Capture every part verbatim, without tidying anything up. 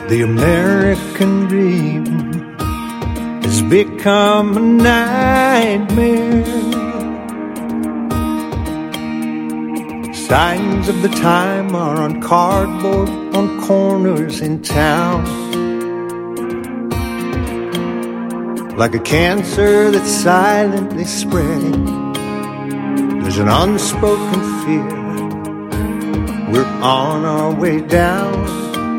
The American dream has become a nightmare. Signs of the time are on cardboard on corners in town. Like a cancer that's silently spreading, there's an unspoken fear. We're on our way down.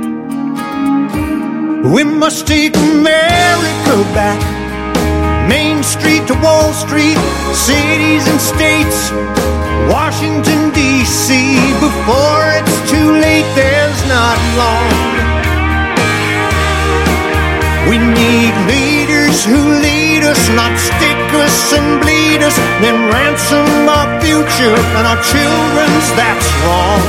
We must take America back. Main Street to Wall Street, cities and states, Washington, D C Before it's too late, there's not long. We need leaders who lead us, not stick us and bleed us, then ransom our future and our children's, that's wrong.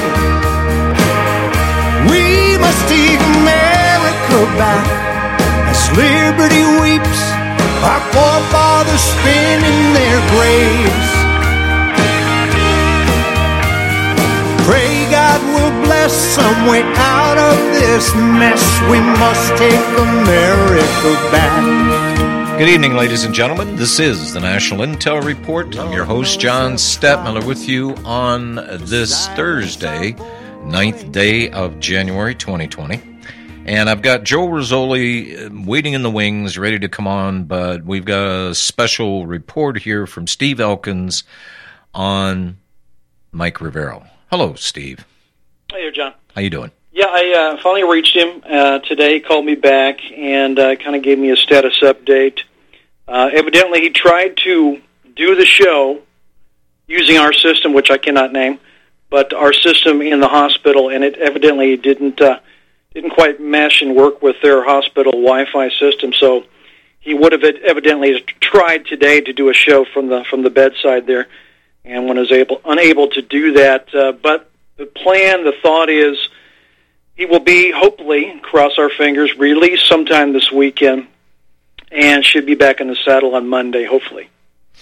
We must take America back as liberty weeps, our forefathers spin in their graves. Pray God will bless some way out of this mess. We must take America back. Good evening, ladies and gentlemen. This is the National Intel Report. I'm your host, John Stadtmiller, with you on this Thursday, ninth day of January twenty twenty. And I've got Joe Rizzoli waiting in the wings, ready to come on, but we've got a special report here from Steve Elkins on Mike Rivero. Hello, Steve. Hey there, John. How you doing? Yeah, I uh, finally reached him uh, today. He called me back and uh, kind of gave me a status update. Uh, evidently, he tried to do the show using our system, which I cannot name, but our system in the hospital, and it evidently didn't uh, didn't quite mesh and work with their hospital Wi-Fi system. So he would have evidently tried today to do a show from the from the bedside there, and when was able unable to do that. Uh, but the plan, the thought is, he will be, hopefully, cross our fingers, released sometime this weekend, and should be back in the saddle on Monday, hopefully.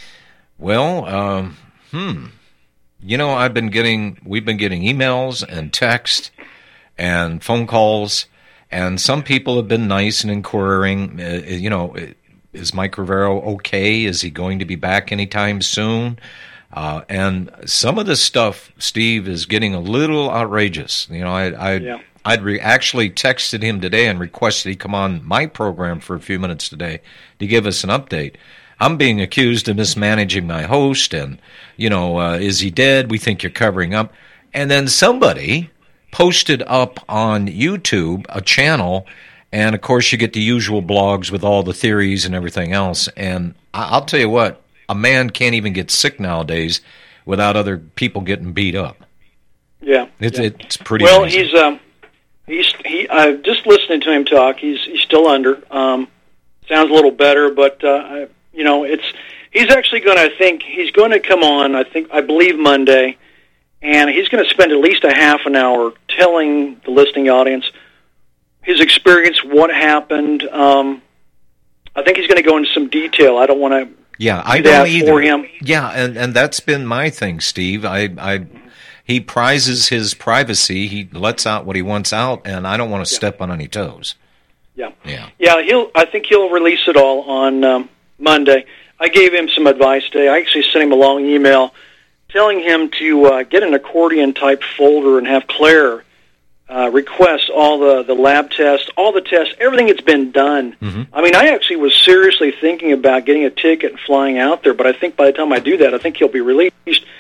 Well, um, hmm. You know, I've been getting, we've been getting emails and text and phone calls, and some people have been nice and inquiring, uh, you know, is Mike Rivero okay? Is he going to be back anytime soon? Uh, and some of this stuff, Steve, is getting a little outrageous. You know, I, I, yeah. I'd re- actually texted him today and requested he come on my program for a few minutes today to give us an update. I'm being accused of mismanaging my host, and, you know, uh, is he dead? We think you're covering up. And then somebody posted up on YouTube a channel, and, of course, you get the usual blogs with all the theories and everything else. And I- I'll tell you what, a man can't even get sick nowadays without other people getting beat up. Yeah. It's, yeah. it's pretty Well, amazing. he's... Um, He's he. Uh, just listening to him talk. He's he's still under. Um, sounds a little better, but uh, you know, it's he's actually going to. I think he's going to come on. I think I believe Monday, and he's going to spend at least a half an hour telling the listening audience his experience, what happened. Um, I think he's going to go into some detail. I don't want to. Yeah, I do don't that either. For him. Yeah, and and that's been my thing, Steve. I I. He prizes his privacy. He lets out what he wants out, and I don't want to yeah. step on any toes. Yeah, yeah, yeah. He'll. I think he'll release it all on um, Monday. I gave him some advice today. I actually sent him a long email telling him to uh, get an accordion-type folder and have Claire uh, request all the, the lab tests, all the tests, everything that's been done. Mm-hmm. I mean, I actually was seriously thinking about getting a ticket and flying out there, but I think by the time I do that, I think he'll be released.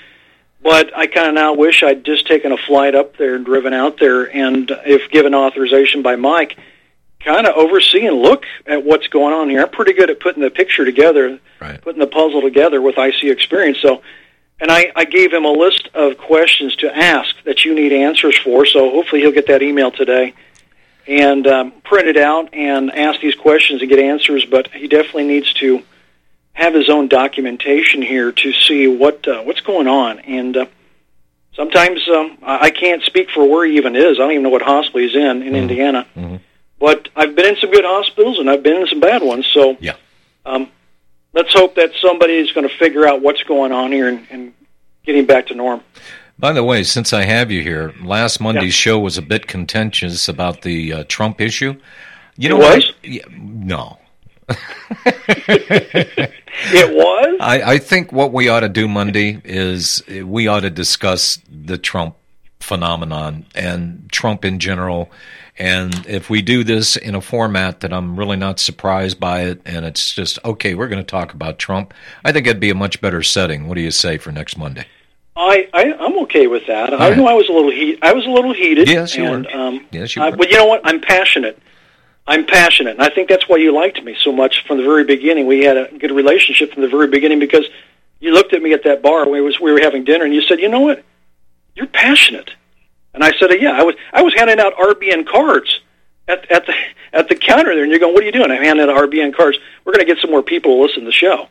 But I kind of now wish I'd just taken a flight up there and driven out there, and if given authorization by Mike, kind of oversee and look at what's going on here. I'm pretty good at putting the picture together, right. putting the puzzle together with I C experience. So, and I, I gave him a list of questions to ask that you need answers for, so hopefully he'll get that email today and um, print it out and ask these questions and get answers, but he definitely needs to have his own documentation here to see what uh, what's going on. And uh, sometimes um, I can't speak for where he even is. I don't even know what hospital he's in in mm-hmm. Indiana. Mm-hmm. But I've been in some good hospitals, and I've been in some bad ones. So yeah. um, let's hope that somebody is going to figure out what's going on here and, and get him back to norm. By the way, since I have you here, last Monday's Yeah. show was a bit contentious about the uh, Trump issue. You It know was? what? Yeah, no. It was? I, I think what we ought to do Monday is we ought to discuss the Trump phenomenon and Trump in general. And if we do this in a format that I'm really not surprised by it, and it's just, okay, we're going to talk about Trump, I think it'd be a much better setting. What do you say for next Monday? I, I I'm okay with that. All I right. know I was a little heat. I was a little heated. Yes, you and, were. Um, Yes, you I- were. But you know what? I'm passionate. I'm passionate, and I think that's why you liked me so much from the very beginning. We had a good relationship from the very beginning because you looked at me at that bar when we was we were having dinner, and you said, "You know what? You're passionate." And I said, "Yeah." I was I was handing out R B N cards at at the at the counter there, and you're going, "What are you doing?" I'm handing out R B N cards. We're going to get some more people to listen to the show.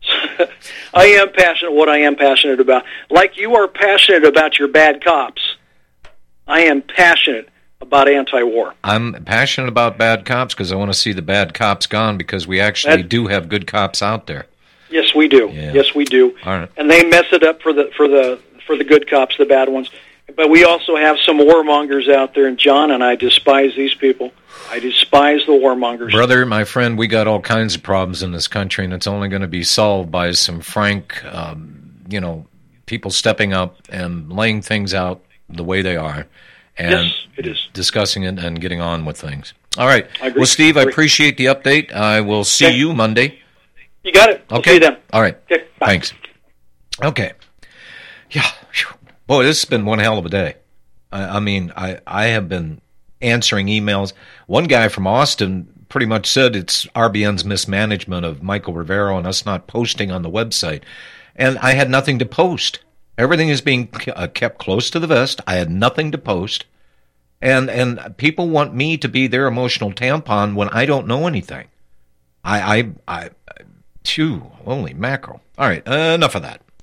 I am passionate what I am passionate about. Like you are passionate about your bad cops, I am passionate about anti-war. I'm passionate about bad cops because I want to see the bad cops gone because we actually That- do have good cops out there. Yes, we do. Yeah. Yes, we do. All right. And they mess it up for the for the for the good cops, the bad ones. But we also have some warmongers out there, and John and I despise these people. I despise the warmongers. Brother, my friend, we got all kinds of problems in this country, and it's only going to be solved by some frank, um, you know, people stepping up and laying things out the way they are. And Yes, it is. discussing it and getting on with things. All right. I agree. Well, Steve, I Agree. appreciate the update. I will see Okay. you Monday. You got it. I'll Okay. see you then. All right. Okay, bye. Thanks. Okay. Yeah. Phew. Boy, this has been one hell of a day. I, I mean, I, I have been answering emails. One guy from Austin pretty much said it's R B N's mismanagement of Michael Rivero and us not posting on the website. And I had nothing to post. Everything is being uh, kept close to the vest. I had nothing to post. And and people want me to be their emotional tampon when I don't know anything. I, I, I, phew, holy mackerel. All right, uh, enough of that.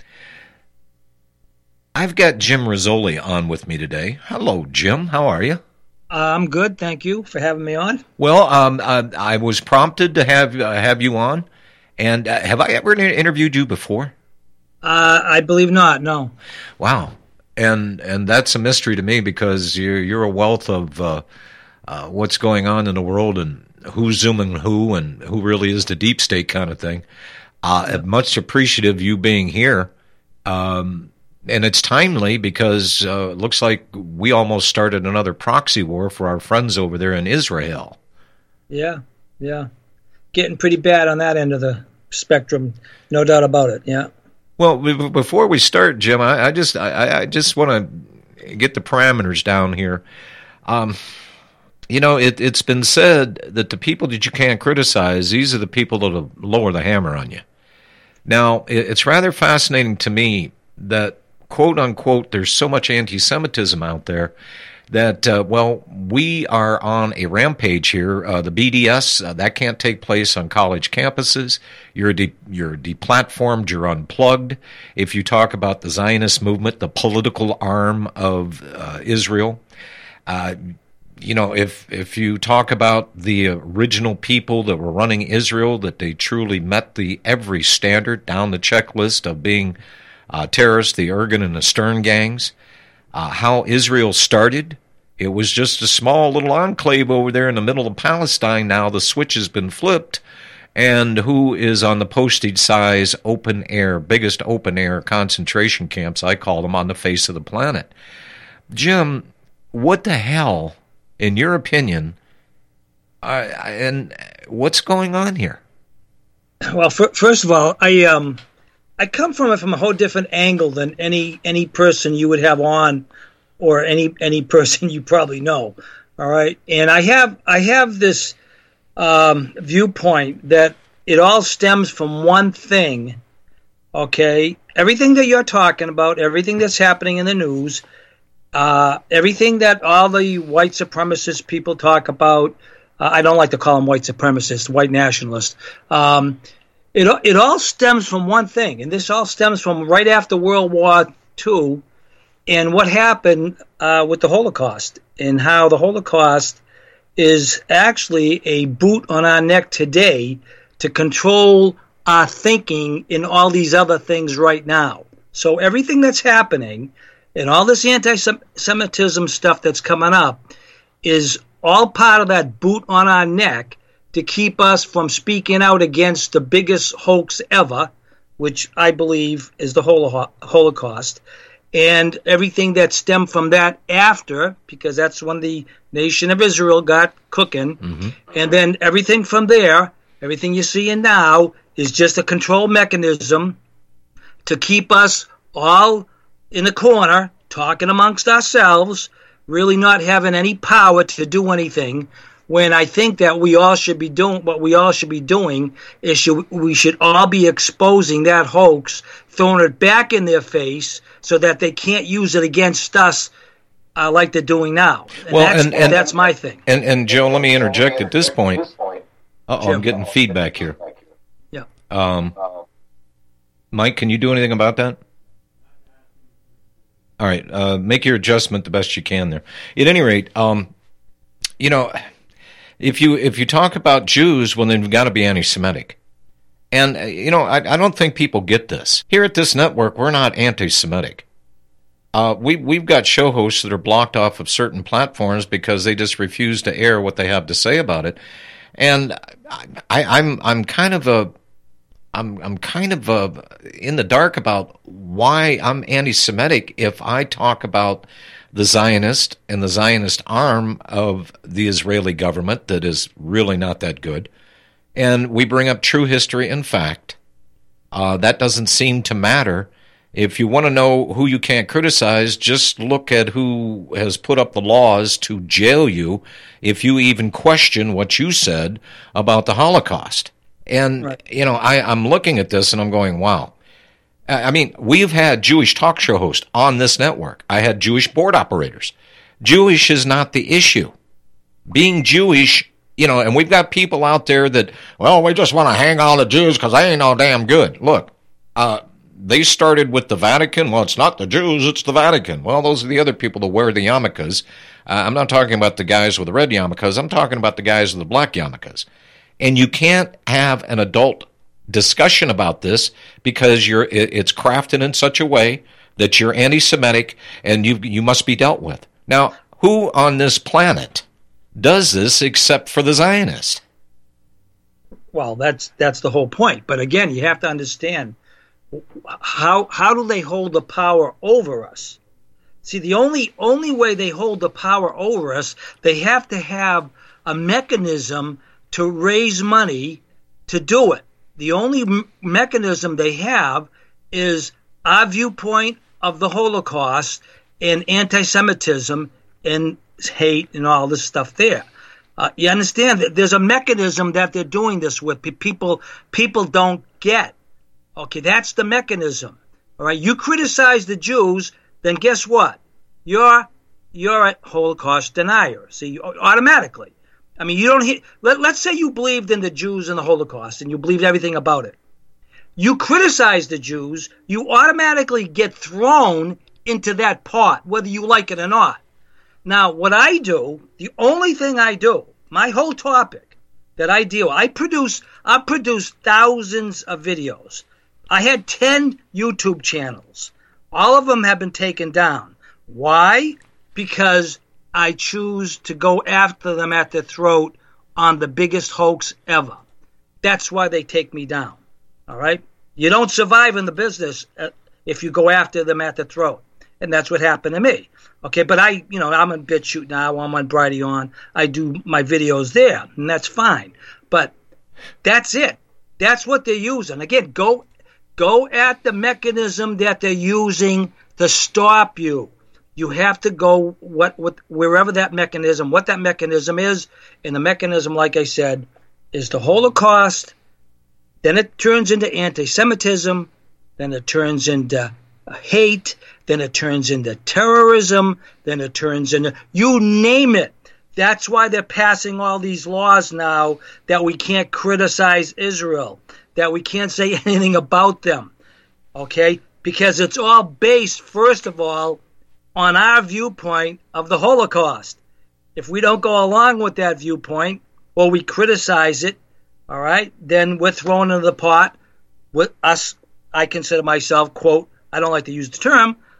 I've got Jim Rizzoli on with me today. Hello, Jim. How are you? Uh, I'm good, thank you for having me on. Well, um, uh, I was prompted to have uh, have you on. And uh, have I ever interviewed you before? Uh, I believe not, no. Wow. And and that's a mystery to me because you're you're a wealth of uh, uh, what's going on in the world and who's zooming who and who really is the deep state kind of thing. Uh, I'm much appreciative you being here. Um, and it's timely because uh, it looks like we almost started another proxy war for our friends over there in Israel. Yeah, yeah. Getting pretty bad on that end of the spectrum, no doubt about it, yeah. Well, b- before we start, Jim, I, I just I, I just want to get the parameters down here. Um, you know, it, it's been said that the people that you can't criticize, these are the people that will lower the hammer on you. Now, it, it's rather fascinating to me that, quote unquote, there's so much anti-Semitism out there that, uh, well, we are on a rampage here. Uh, the B D S, uh, that can't take place on college campuses. You're, de- you're deplatformed, you're unplugged. If you talk about the Zionist movement, the political arm of uh, Israel, uh, you know, if if you talk about the original people that were running Israel, that they truly met the every standard down the checklist of being uh, terrorists, the Ergen and the Stern gangs, Uh, how Israel started. It was just a small little enclave over there in the middle of Palestine. Now the switch has been flipped, and who is on the postage size open air, biggest open air concentration camps, I call them, on the face of the planet. Jim, what the hell, in your opinion, uh, and what's going on here? Well, for, first of all, I um, I come from it from a whole different angle than any any person you would have on, or any any person you probably know. All right, and I have I have this um, viewpoint that it all stems from one thing. Okay, everything that you're talking about, everything that's happening in the news, uh, everything that all the white supremacist people talk about. Uh, I don't like to call them white supremacists, white nationalists. Um, it it all stems from one thing, and this all stems from right after World War Two, and what happened uh, with the Holocaust, and how the Holocaust is actually a boot on our neck today to control our thinking in all these other things right now. So everything that's happening And all this anti-Semitism stuff that's coming up is all part of that boot on our neck to keep us from speaking out against the biggest hoax ever, which I believe is the Holocaust, and everything that stemmed from that after, because that's when the nation of Israel got cooking. Mm-hmm. And then everything from there, everything you're seeing now, is just a control mechanism to keep us all in the corner, talking amongst ourselves, really not having any power to do anything, when I think that we all should be doing, what we all should be doing is should, we should all be exposing that hoax, throwing it back in their face so that they can't use it against us uh, like they're doing now. And well, that's, and, and that's my thing. And, and Joe, let me interject at this point. Uh-oh, I'm getting feedback here. Yeah. Um, Mike, can you do anything about that? All right, uh, make your adjustment the best you can there. At any rate, um, you know, if you if you talk about Jews, well, then you've got to be anti-Semitic. And, uh, you know, I, I don't think people get this. Here at this network, we're not anti-Semitic. Uh, we, we've got show hosts that are blocked off of certain platforms because they just refuse to air what they have to say about it. And I, I, I'm I'm kind of a I'm I'm kind of uh, in the dark about why I'm anti-Semitic if I talk about the Zionist and the Zionist arm of the Israeli government that is really not that good, and we bring up true history and fact. Uh, that doesn't seem to matter. If you want to know who you can't criticize, just look at who has put up the laws to jail you if you even question what you said about the Holocaust. And, right. you know, I, I'm looking at this and I'm going, wow. I mean, we've had Jewish talk show hosts on this network. I had Jewish board operators. Jewish is not the issue. Being Jewish, you know, and we've got people out there that, well, we just want to hang on to Jews because they ain't no damn good. Look, uh, they started with the Vatican. Well, it's not the Jews, it's the Vatican. Well, those are the other people that wear the yarmulkes. Uh, I'm not talking about the guys with the red yarmulkes. I'm talking about the guys with the black yarmulkes. And you can't have an adult discussion about this because you're it's crafted in such a way that you're anti-Semitic and you you must be dealt with. Now, who on this planet does this except for the Zionist? Well, that's that's the whole point. But again, you have to understand how how do they hold the power over us? See, the only only way they hold the power over us, they have to have a mechanism to raise money to do it. The only m- mechanism they have is our viewpoint of the Holocaust and anti-Semitism and hate and all this stuff there. Uh, you understand that there's a mechanism that they're doing this with. People, people don't get. Okay, that's the mechanism. All right, you criticize the Jews, then guess what? You're you're a Holocaust denier. See, automatically. I mean, you don't hear, let, let's say you believed in the Jews and the Holocaust and you believed everything about it. You criticize the Jews, you automatically get thrown into that pot, whether you like it or not. Now, what I do, the only thing I do, my whole topic that I deal with, I produce, I produce thousands of videos. I had ten YouTube channels. All of them have been taken down. Why? Because I choose to go after them at the throat on the biggest hoax ever. That's why they take me down. All right? You don't survive in the business if you go after them at the throat. And that's what happened to me. Okay, but I, you know, I'm on BitChute now. I'm on Brighteon. I do my videos there, and that's fine. But that's it. That's what they're using. Again, go, go at the mechanism that they're using to stop you. You have to go what, what wherever that mechanism, what that mechanism is, and the mechanism, like I said, is the Holocaust. Then it turns into anti-Semitism. Then it turns into hate. Then it turns into terrorism. Then it turns into, you name it. That's why they're passing all these laws now that we can't criticize Israel, that we can't say anything about them. Okay? Because it's all based, first of all, on our viewpoint of the Holocaust. If we don't go along with that viewpoint, or we criticize it, all right, then we're thrown into the pot with us. I consider myself, quote, I don't like to use the term,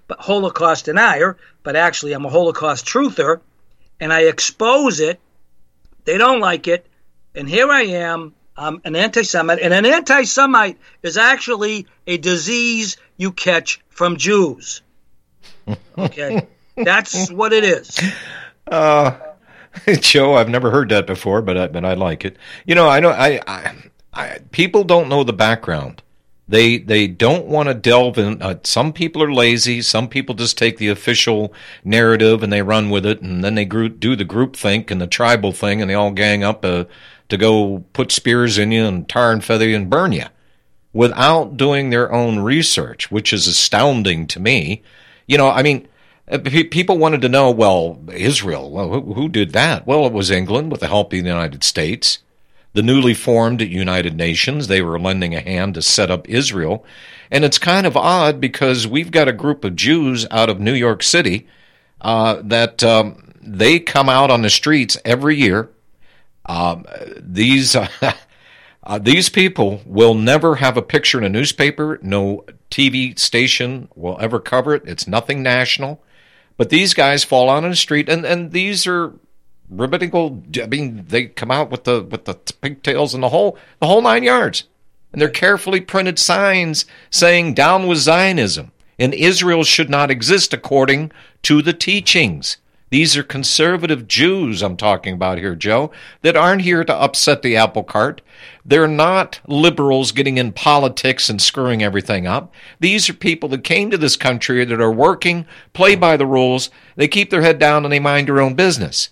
Holocaust denier, but actually I'm a Holocaust truther, and I expose it. They don't like it, and here I am. I'm an anti-Semite, and an anti-Semite is actually a disease you catch from Jews. Okay, that's what it is. Uh, Joe, I've never heard that before, but I, but I like it. You know, I know I, I, I people don't know the background. They they don't want to delve in. Uh, some people are lazy. Some people just take the official narrative and they run with it, and then they group, do the group think and the tribal thing, and they all gang up uh, to go put spears in you and tar and feather you and burn you without doing their own research, which is astounding to me. You know, I mean, people wanted to know, well, Israel, well, who, who did that? Well, it was England with the help of the United States. The newly formed United Nations, they were lending a hand to set up Israel. And it's kind of odd because we've got a group of Jews out of New York City uh, that um, they come out on the streets every year. Um, these uh, uh, these people will never have a picture in a newspaper. No T V station will ever cover it. It's nothing national. But these guys fall out on the street, and, and these are rabbinical. I mean, they come out with the with the pigtails and the whole the whole nine yards, and they're carefully printed signs saying "Down with Zionism" and Israel should not exist according to the teachings. These are conservative Jews I'm talking about here, Joe, that aren't here to upset the apple cart. They're not liberals getting in politics and screwing everything up. These are people that came to this country that are working, play by the rules. They keep their head down and they mind their own business.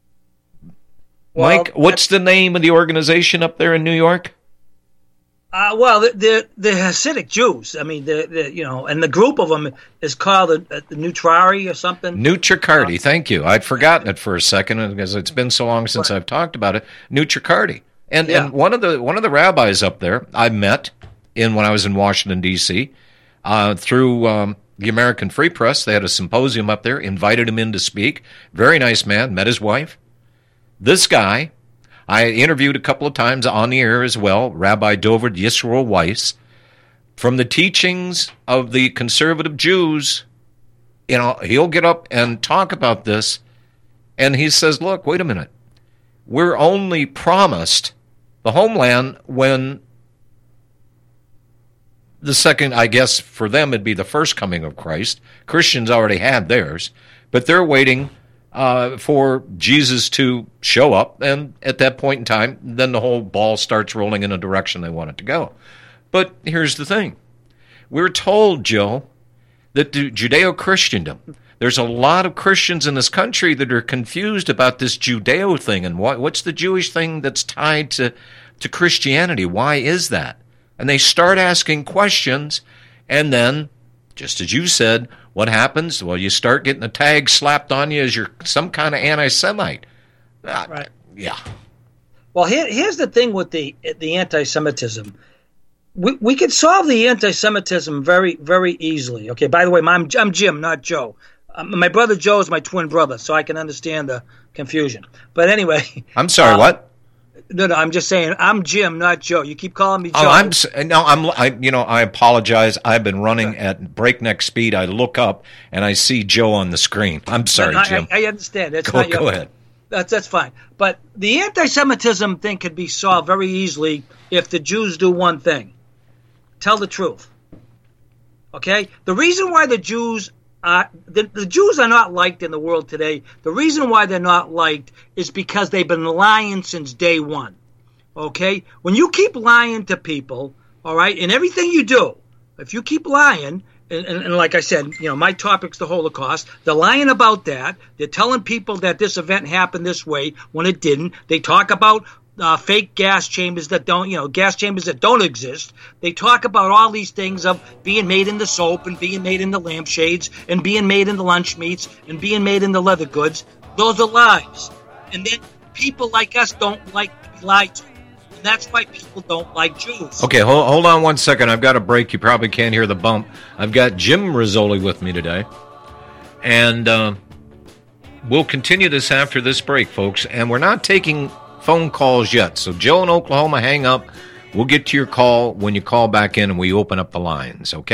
Well, Mike, what's the name of the organization up there in New York? Uh, well, the, the the Hasidic Jews. I mean, the, the you know, and the group of them is called the, the Neutrari or something. Neutracardi, uh, thank you. I'd forgotten it for a second because it's been so long since right. I've talked about it. Neutracardi, and yeah. and one of the one of the rabbis up there I met in when I was in Washington D C uh, through um, the American Free Press. They had a symposium up there. Invited him in to speak. Very nice man. Met his wife. This guy, I interviewed a couple of times on the air as well, Rabbi Dovid Yisroel Weiss, from the teachings of the conservative Jews. You know, he'll get up and talk about this, and he says, look, wait a minute. We're only promised the homeland when the second, I guess for them it'd be the first coming of Christ. Christians already had theirs, but they're waiting Uh, for Jesus to show up, and at that point in time, then the whole ball starts rolling in a direction they want it to go. But here's the thing. We're told, Joe, that the Judeo-Christendom, there's a lot of Christians in this country that are confused about this Judeo thing, and what, what's the Jewish thing that's tied to, to Christianity? Why is that? And they start asking questions, and then, just as you said, what happens? Well, you start getting a tag slapped on you as you're some kind of anti-Semite. Uh, right. Yeah. Well, here, here's the thing with the the anti-Semitism. We we could solve the anti-Semitism very very easily. Okay. By the way, I'm I'm Jim, not Joe. Um, my brother Joe is my twin brother, so I can understand the confusion. But anyway. I'm sorry. Uh, what? No, no, I'm just saying I'm Jim, not Joe. You keep calling me Joe. Oh, I'm no, I'm. I, you know, I apologize. I've been running okay. at breakneck speed. I look up and I see Joe on the screen. I'm sorry, I, Jim. I, I understand. That's go, not your, go ahead. That's that's fine. But the anti-Semitism thing could be solved very easily if the Jews do one thing: tell the truth. Okay. The reason why the Jews. Uh, the, the Jews are not liked in the world today. The reason why they're not liked is because they've been lying since day one. Okay? When you keep lying to people, all right, in everything you do, if you keep lying, and, and, and like I said, you know, my topic's the Holocaust, they're lying about that. They're telling people that this event happened this way when it didn't. They talk about Uh, fake gas chambers that don't, you know, gas chambers that don't exist. They talk about all these things of being made in the soap and being made in the lampshades and being made in the lunch meats and being made in the leather goods. Those are lies. And then people like us don't like to be lied to. And that's why people don't like Jews. Okay, hold, hold on one second. I've got a break. You probably can't hear the bump. I've got Jim Rizzoli with me today. And uh, we'll continue this after this break, folks. And we're not taking phone calls yet. So Joe in Oklahoma, hang up. We'll get to your call when you call back in and we open up the lines, okay?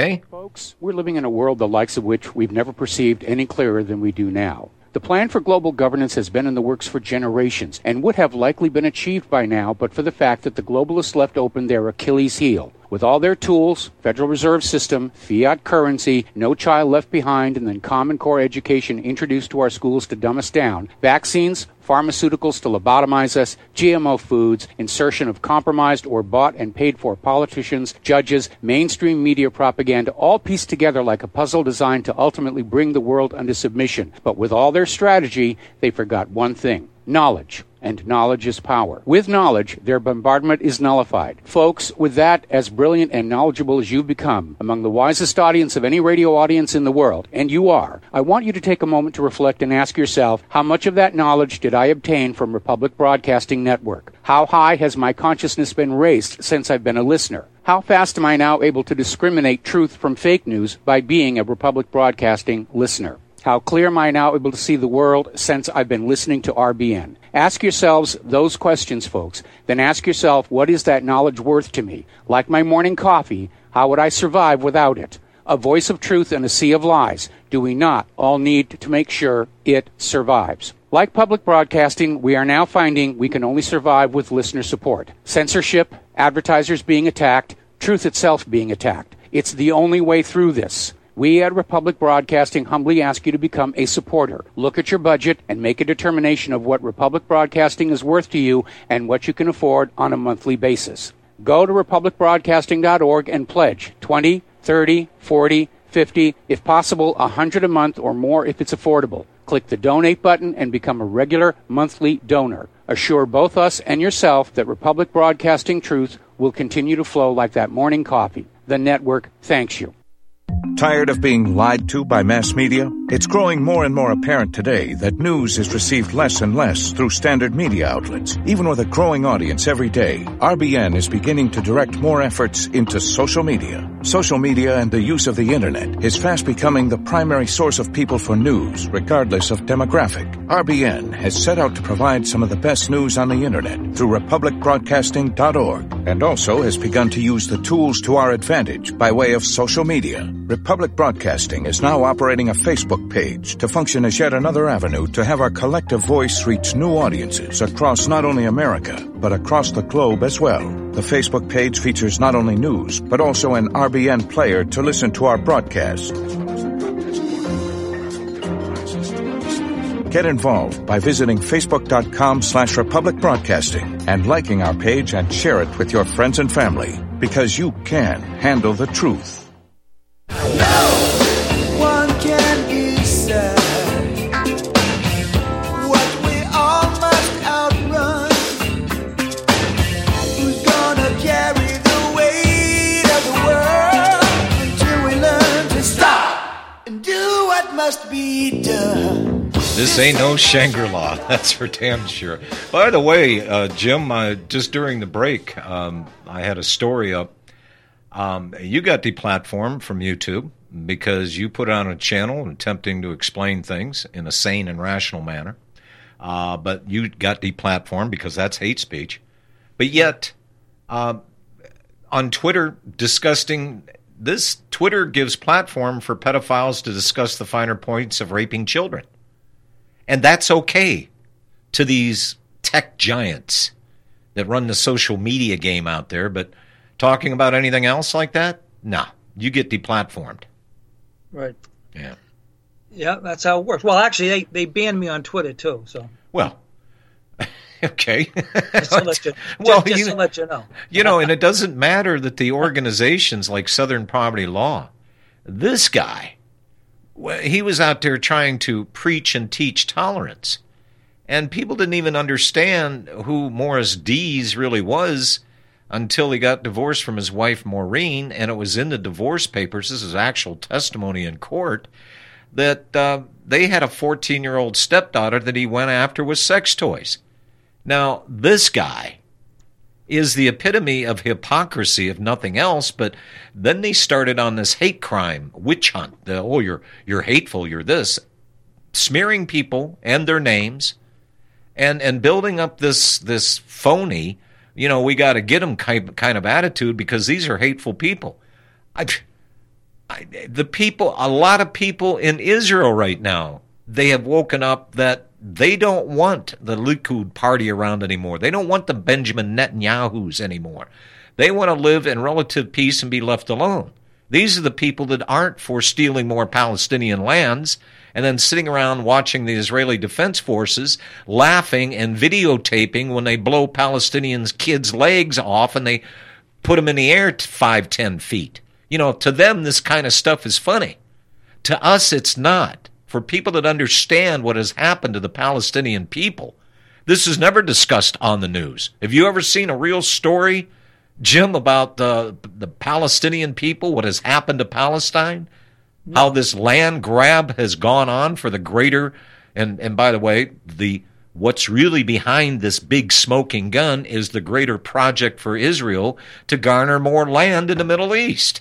Folks, we're living in a world the likes of which we've never perceived any clearer than we do now. The plan for global governance has been in the works for generations and would have likely been achieved by now but for the fact that the globalists left open their Achilles heel. With all their tools, Federal Reserve System, fiat currency, no child left behind, and then Common Core education introduced to our schools to dumb us down, vaccines, pharmaceuticals to lobotomize us, G M O foods, insertion of compromised or bought and paid for politicians, judges, mainstream media propaganda, all pieced together like a puzzle designed to ultimately bring the world under submission. But with all their strategy, they forgot one thing: knowledge. And knowledge is power. With knowledge, their bombardment is nullified. Folks, with that, as brilliant and knowledgeable as you've become, among the wisest audience of any radio audience in the world, and you are, I want you to take a moment to reflect and ask yourself, how much of that knowledge did I obtain from Republic Broadcasting Network? How high has my consciousness been raised since I've been a listener? How fast am I now able to discriminate truth from fake news by being a Republic Broadcasting listener? How clear am I now able to see the world since I've been listening to R B N? Ask yourselves those questions, folks. Then ask yourself, what is that knowledge worth to me? Like my morning coffee, how would I survive without it? A voice of truth in a sea of lies. Do we not all need to make sure it survives? Like public broadcasting, we are now finding we can only survive with listener support. Censorship, advertisers being attacked, truth itself being attacked. It's the only way through this. We at Republic Broadcasting humbly ask you to become a supporter. Look at your budget and make a determination of what Republic Broadcasting is worth to you and what you can afford on a monthly basis. Go to republic broadcasting dot org and pledge twenty, thirty, forty, fifty, if possible one hundred a month or more if it's affordable. Click the donate button and become a regular monthly donor. Assure both us and yourself that Republic Broadcasting truth will continue to flow like that morning coffee. The network thanks you. Tired of being lied to by mass media? It's growing more and more apparent today that news is received less and less through standard media outlets. Even with a growing audience every day, R B N is beginning to direct more efforts into social media. Social media and the use of the internet is fast becoming the primary source of people for news, regardless of demographic. R B N has set out to provide some of the best news on the internet through republic broadcasting dot org and also has begun to use the tools to our advantage by way of social media. Republic Broadcasting is now operating a Facebook page to function as yet another avenue to have our collective voice reach new audiences across not only America, but across the globe as well. The Facebook page features not only news, but also an R B N player to listen to our broadcasts. Get involved by visiting facebook.com slash Republic Broadcasting and liking our page and share it with your friends and family, because you can handle the truth. No one can decide what we all must outrun. Who's gonna carry the weight of the world until we learn to stop and do what must be done? This ain't no Shangri-La, that's for damn sure. By the way, uh, Jim, uh, just during the break, um, I had a story up. Um, you got deplatformed from YouTube because you put on a channel attempting to explain things in a sane and rational manner. Uh, but you got deplatformed because that's hate speech. But yet, uh, on Twitter, disgusting, this Twitter gives platform for pedophiles to discuss the finer points of raping children. And that's okay to these tech giants that run the social media game out there, but talking about anything else like that, nah, you get deplatformed. Right. Yeah. Yeah, that's how it works. Well, actually, they, they banned me on Twitter, too. So. Well, okay. Just to let you, well, just, just you, to let you know. You know, and it doesn't matter that the organizations like Southern Poverty Law, this guy, he was out there trying to preach and teach tolerance. And people didn't even understand who Morris Dees really was until he got divorced from his wife, Maureen, and it was in the divorce papers, this is actual testimony in court, that uh, they had a fourteen-year-old stepdaughter that he went after with sex toys. Now, this guy is the epitome of hypocrisy, if nothing else, but then they started on this hate crime, witch hunt. The, oh, you're, you're hateful, you're this, smearing people and their names, and, and building up this, this phony, you know, we got to get them kind of attitude because these are hateful people. I, I, the people, a lot of people in Israel right now, they have woken up that they don't want the Likud party around anymore. They don't want the Benjamin Netanyahus anymore. They want to live in relative peace and be left alone. These are the people that aren't for stealing more Palestinian lands and then sitting around watching the Israeli Defense Forces laughing and videotaping when they blow Palestinians' kids' legs off and they put them in the air five, ten feet. You know, to them, this kind of stuff is funny. To us, it's not. For people that understand what has happened to the Palestinian people, this is never discussed on the news. Have you ever seen a real story, Jim, about the, the Palestinian people, what has happened to Palestine? No. How this land grab has gone on for the greater, and, and by the way, the what's really behind this big smoking gun is the greater project for Israel to garner more land in the Middle East.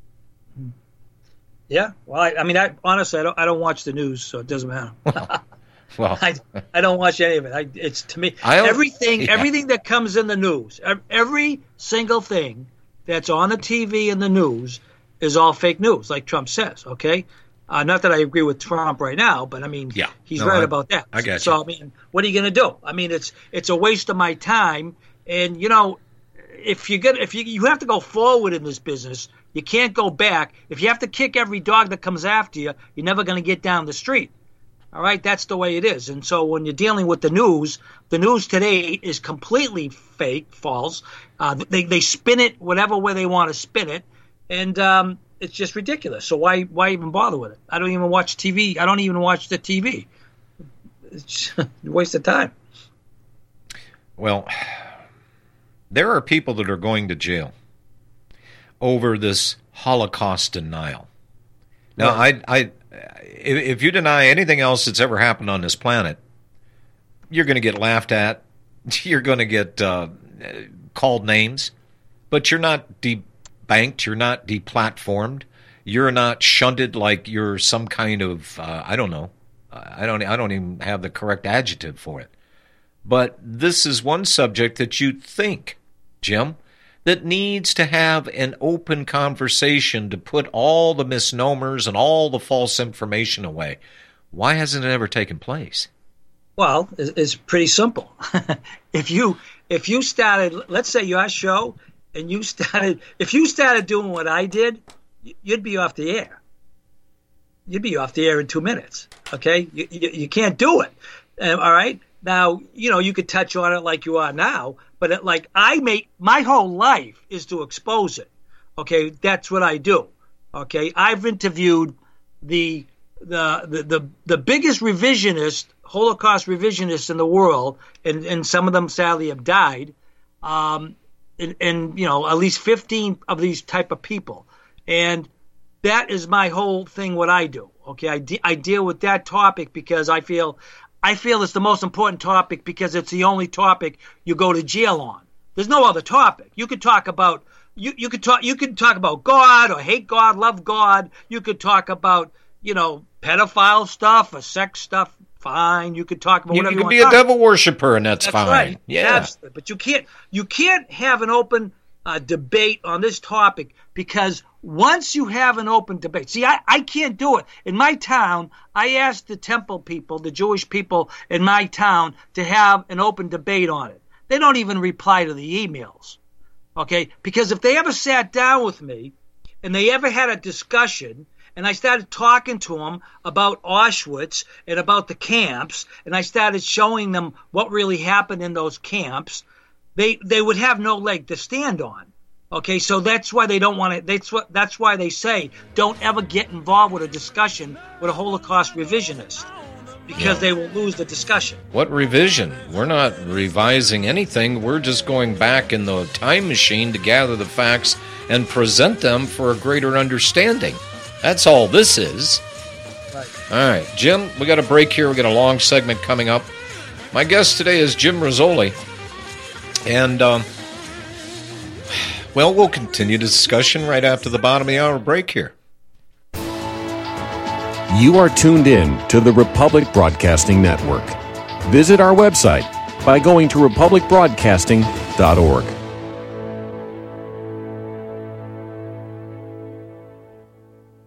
Yeah, well, I, I mean, I honestly, I don't, I don't watch the news, so it doesn't matter. Well, well I, I don't watch any of it. I, it's to me I everything, yeah. everything that comes in the news, every single thing that's on the T V and the news is all fake news, like Trump says. Okay, uh, not that I agree with Trump right now, but I mean, yeah. he's no, right I, about that. I get so you. I mean, what are you going to do? I mean, it's it's a waste of my time, and you know, if you get if you you have to go forward in this business. You can't go back. If you have to kick every dog that comes after you, you're never going to get down the street. All right? That's the way it is. And so when you're dealing with the news, the news today is completely fake, false. Uh, they, they spin it whatever way they want to spin it. And um, it's just ridiculous. So why why even bother with it? I don't even watch T V. I don't even watch the T V. It's a waste of time. Well, there are people that are going to jail over this Holocaust denial. Now, right. I, I, if you deny anything else that's ever happened on this planet, you're going to get laughed at. You're going to get uh, called names, but you're not debanked. You're not deplatformed. You're not shunted like you're some kind of uh, I don't know. I don't. I don't even have the correct adjective for it. But this is one subject that you think, Jim, that needs to have an open conversation to put all the misnomers and all the false information away. Why hasn't it ever taken place? Well, it's pretty simple. if you if you started, let's say your show, and you started, if you started doing what I did, you'd be off the air. You'd be off the air in two minutes. Okay, you you, you can't do it. Um, all right. Now, you know, you could touch on it like you are now, but it, like I make my whole life is to expose it. Okay, that's what I do. Okay, I've interviewed the the the the, the biggest revisionist, Holocaust revisionists in the world, and, and some of them sadly have died. Um, and, and you know, at least fifteen of these type of people, and that is my whole thing. What I do. Okay, I de- I deal with that topic because I feel. I feel it's the most important topic because it's the only topic you go to jail on. There's no other topic. You could talk about you, you could talk you could talk about God or hate God, love God. You could talk about, you know, pedophile stuff or sex stuff. Fine. You could talk about you, whatever you you could want be to a talk. devil worshiper, and that's, that's fine. Right. Yeah. Absolutely. But you can't you can't have an open uh, debate on this topic because once you have an open debate, see, I, I can't do it. In my town, I asked the temple people, the Jewish people in my town, to have an open debate on it. They don't even reply to the emails, okay? Because if they ever sat down with me and they ever had a discussion and I started talking to them about Auschwitz and about the camps and I started showing them what really happened in those camps, they they would have no leg to stand on. Okay, so that's why they don't want to. That's what. That's why they say don't ever get involved with a discussion with a Holocaust revisionist, because yeah. they will lose the discussion. What revision? We're not revising anything. We're just going back in the time machine to gather the facts and present them for a greater understanding. That's all this is. Right. All right, Jim. We got a break here. We got a long segment coming up. My guest today is Jim Rizzoli, and. Um, Well, we'll continue the discussion right after the bottom of the hour break here. You are tuned in to the Republic Broadcasting Network. Visit our website by going to republic broadcasting dot org.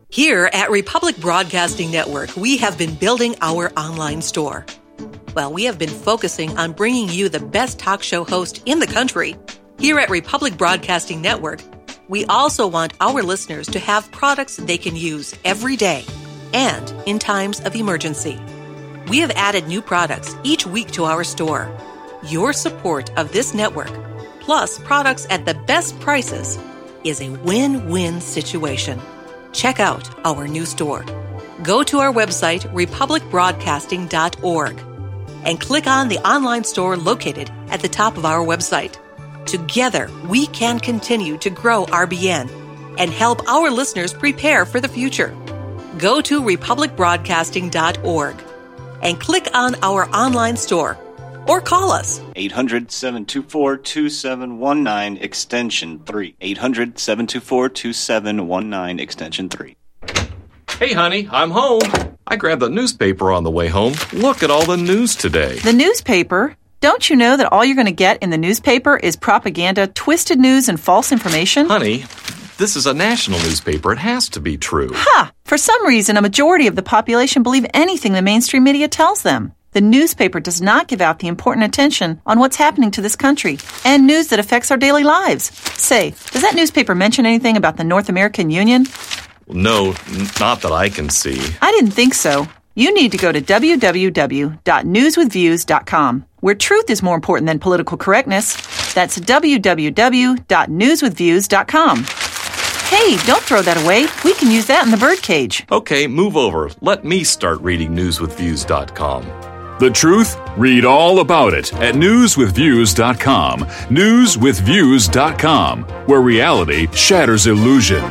Here at Republic Broadcasting Network, we have been building our online store. Well, we have been focusing on bringing you the best talk show host in the country. Here at Republic Broadcasting Network, we also want our listeners to have products they can use every day and in times of emergency. We have added new products each week to our store. Your support of this network, plus products at the best prices, is a win-win situation. Check out our new store. Go to our website, republic broadcasting dot org, and click on the online store located at the top of our website. Together, we can continue to grow R B N and help our listeners prepare for the future. Go to republic broadcasting dot org and click on our online store or call us. eight hundred, seven two four, two seven one nine, extension three. eight hundred, seven two four, two seven one nine, extension three. Hey, honey, I'm home. I grabbed the newspaper on the way home. Look at all the news today. The newspaper? Don't you know that all you're going to get in the newspaper is propaganda, twisted news, and false information? Honey, this is a national newspaper. It has to be true. Ha! For some reason, a majority of the population believe anything the mainstream media tells them. The newspaper does not give out the important attention on what's happening to this country and news that affects our daily lives. Say, does that newspaper mention anything about the North American Union? No, n- not that I can see. I didn't think so. You need to go to w w w dot news with views dot com, where truth is more important than political correctness. That's w w w dot news with views dot com. Hey, don't throw that away. We can use that in the birdcage. Okay, move over. Let me start reading news with views dot com. The truth? Read all about it at news with views dot com. news with views dot com, where reality shatters illusion.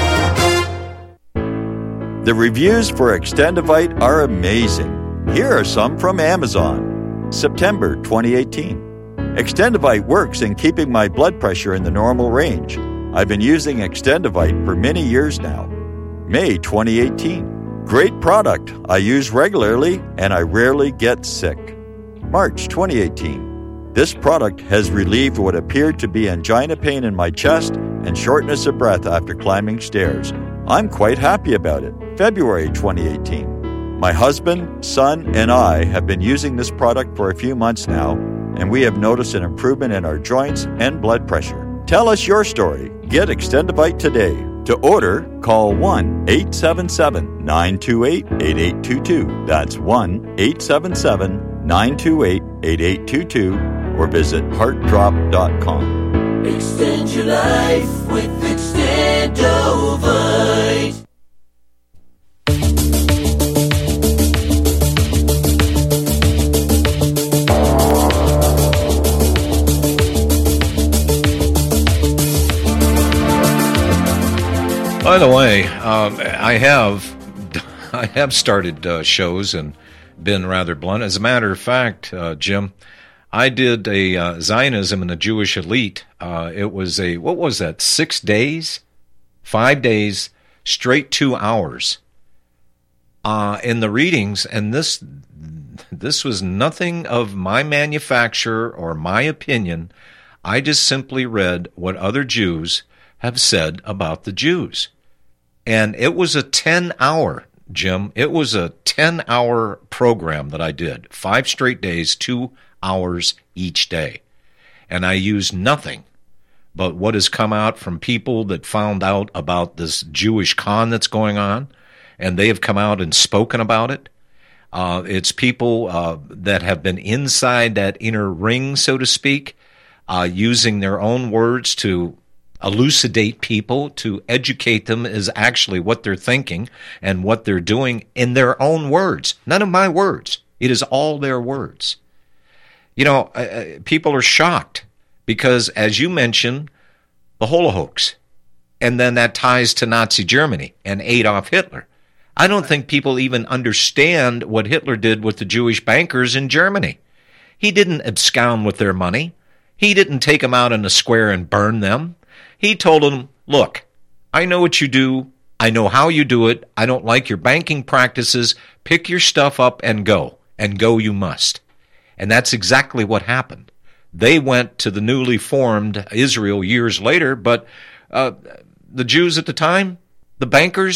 The reviews for Extendivite are amazing. Here are some from Amazon. September twenty eighteen. Extendivite works in keeping my blood pressure in the normal range. I've been using Extendivite for many years now. May twenty eighteen. Great product. I use regularly and I rarely get sick. March twenty eighteen. This product has relieved what appeared to be angina pain in my chest and shortness of breath after climbing stairs. I'm quite happy about it. February twenty eighteen. My husband, son, and I have been using this product for a few months now, and we have noticed an improvement in our joints and blood pressure. Tell us your story. Get Extendivite today. To order, call one eight seven seven, nine two eight, eight eight two two. That's one eight seven seven, nine two eight, eight eight two two, or visit heart drop dot com. Extend your life with Extendovite. By the way, um, I have I have started uh, shows and been rather blunt. As a matter of fact, uh, Jim, I did a uh, Zionism and the Jewish elite. Uh, it was a, what was that, six days? Five days, straight two hours. Uh, in the readings, and this this was nothing of my manufacture or my opinion. I just simply read what other Jews have said about the Jews. And it was a ten-hour, Jim, it was a ten-hour program that I did. Five straight days, two hours each day. And I used nothing but what has come out from people that found out about this Jewish con that's going on, and they have come out and spoken about it. Uh, it's people uh, that have been inside that inner ring, so to speak, uh, using their own words to elucidate people, to educate them is actually what they're thinking and what they're doing in their own words. None of my words. It is all their words. You know, uh, people are shocked because, as you mentioned, the Holocaust, and then that ties to Nazi Germany and Adolf Hitler. I don't think people even understand what Hitler did with the Jewish bankers in Germany. He didn't abscond with their money. He didn't take them out in the square and burn them. He told them, look, I know what you do. I know how you do it. I don't like your banking practices. Pick your stuff up and go. And go you must. And that's exactly what happened. They went to the newly formed Israel years later, but uh, the Jews at the time, the bankers,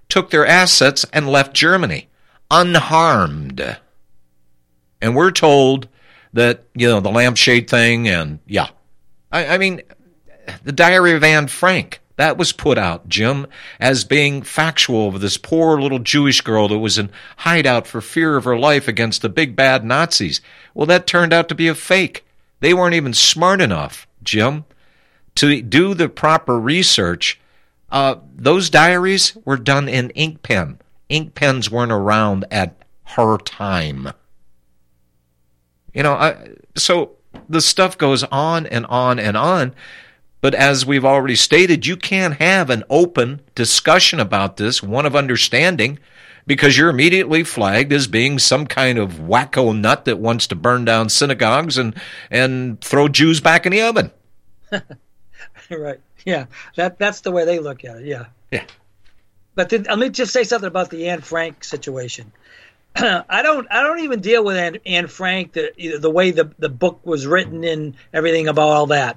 took their assets and left Germany unharmed. And we're told that, you know, the lampshade thing and, yeah. I, I mean, the Diary of Anne Frank, that was put out, Jim, as being factual of this poor little Jewish girl that was in hideout for fear of her life against the big bad Nazis. Well, that turned out to be a fake. They weren't even smart enough, Jim, to do the proper research. Uh, those diaries were done in ink pen. Ink pens weren't around at her time. You know, I, so the stuff goes on and on and on. But as we've already stated, you can't have an open discussion about this, one of understanding, because you're immediately flagged as being some kind of wacko nut that wants to burn down synagogues and, and throw Jews back in the oven. Right. Yeah. That that's the way they look at it. Yeah. Yeah. But then, let me just say something about the Anne Frank situation. I don't. I don't even deal with Anne, Anne Frank the the way the the book was written and everything about all that.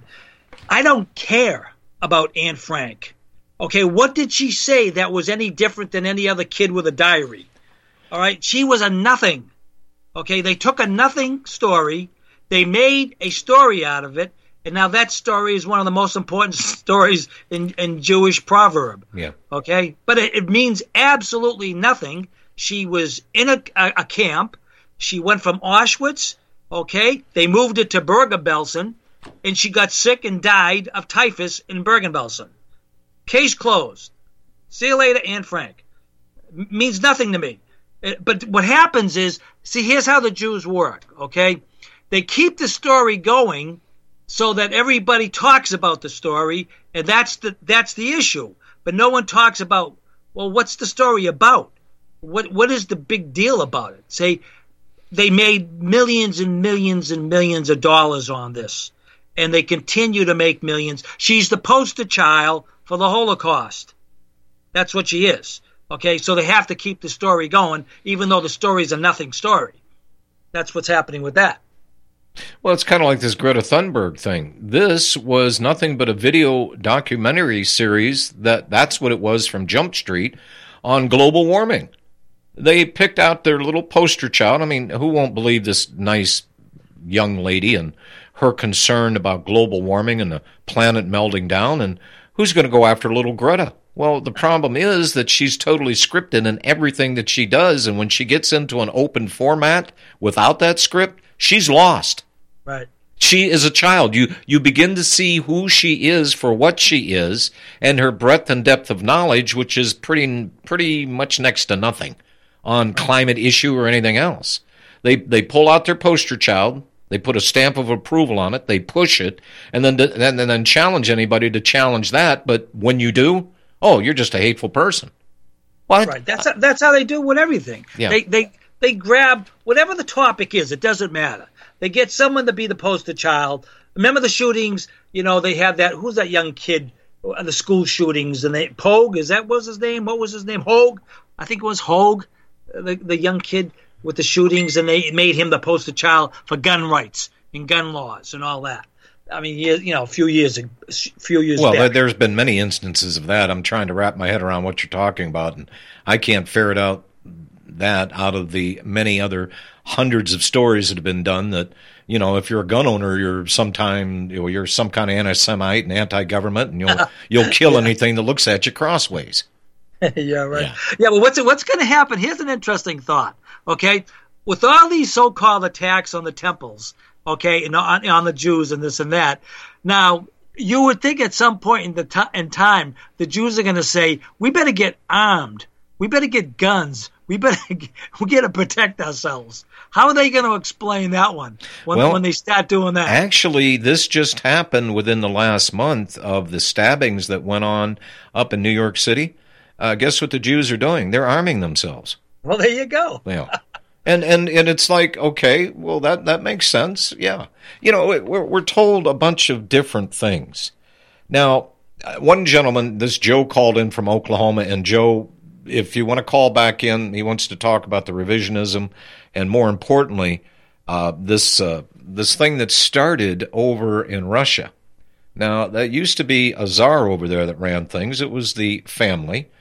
I don't care about Anne Frank. Okay, what did she say that was any different than any other kid with a diary? All right, she was a nothing. Okay, they took a nothing story, they made a story out of it, and now that story is one of the most important stories in, in Jewish proverb. Yeah. Okay, but it, it means absolutely nothing. She was in a, a, a camp. She went from Auschwitz. Okay, they moved it to Bergen-Belsen, and she got sick and died of typhus in Bergen-Belsen. Case closed. See you later, Anne Frank. M- means nothing to me. It, but what happens is, see, here's how the Jews work, okay? They keep the story going so that everybody talks about the story, and that's the that's the issue. But no one talks about, well, what's the story about? What what is the big deal about it? Say, they made millions and millions and millions of dollars on this, and they continue to make millions. She's the poster child for the Holocaust. That's what she is. Okay, so they have to keep the story going, even though the story is a nothing story. That's what's happening with that. Well, it's kind of like this Greta Thunberg thing. This was nothing but a video documentary series, that that's what it was, from Jump Street, on global warming. They picked out their little poster child. I mean, who won't believe this nice young lady and her concern about global warming and the planet melting down? And who's going to go after little Greta? Well, the problem is that she's totally scripted in everything that she does, and when she gets into an open format without that script, she's lost. Right. She is a child. You you begin to see who she is for what she is, and her breadth and depth of knowledge, which is pretty pretty much next to nothing on climate issue or anything else. They they pull out their poster child, they put a stamp of approval on it, they push it, and then and then, then challenge anybody to challenge that. But when you do, oh, you're just a hateful person. What? Right. That's how, that's how they do with everything. Yeah. They they they grab whatever the topic is. It doesn't matter. They get someone to be the poster child. Remember the shootings? You know, they have that. Who's that young kid? The school shootings, and they Pogue. Is that what was his name? What was his name? Hogue. I think it was Hogue, the the young kid with the shootings, and they made him the poster child for gun rights and gun laws and all that. I mean, you know, a few years, a few years. Well, back. there's been many instances of that. I'm trying to wrap my head around what you're talking about, and I can't ferret out that out of the many other hundreds of stories that have been done. That, you know, if you're a gun owner, you're sometime you know, you're some kind of anti-Semite and anti-government, and you'll you'll kill yeah. anything that looks at you crossways. yeah, right. Yeah, yeah well, what's what's going to happen? Here's an interesting thought. Okay, with all these so-called attacks on the temples, okay, and on, on the Jews and this and that, now you would think at some point in the t- in time the Jews are going to say, we better get armed, we better get guns, we better we got to protect ourselves. How are they going to explain that one when, well, when they start doing that? Actually, this just happened within the last month of the stabbings that went on up in New York City. Uh, guess what the Jews are doing? They're arming themselves. Well, there you go. Yeah. And, and and it's like, okay, well, that, that makes sense. Yeah. You know, we're, we're told a bunch of different things. Now, one gentleman, this Joe, called in from Oklahoma, and Joe, if you want to call back in, he wants to talk about the revisionism and, more importantly, uh, this uh, this thing that started over in Russia. Now, that used to be a czar over there that ran things. It was the family.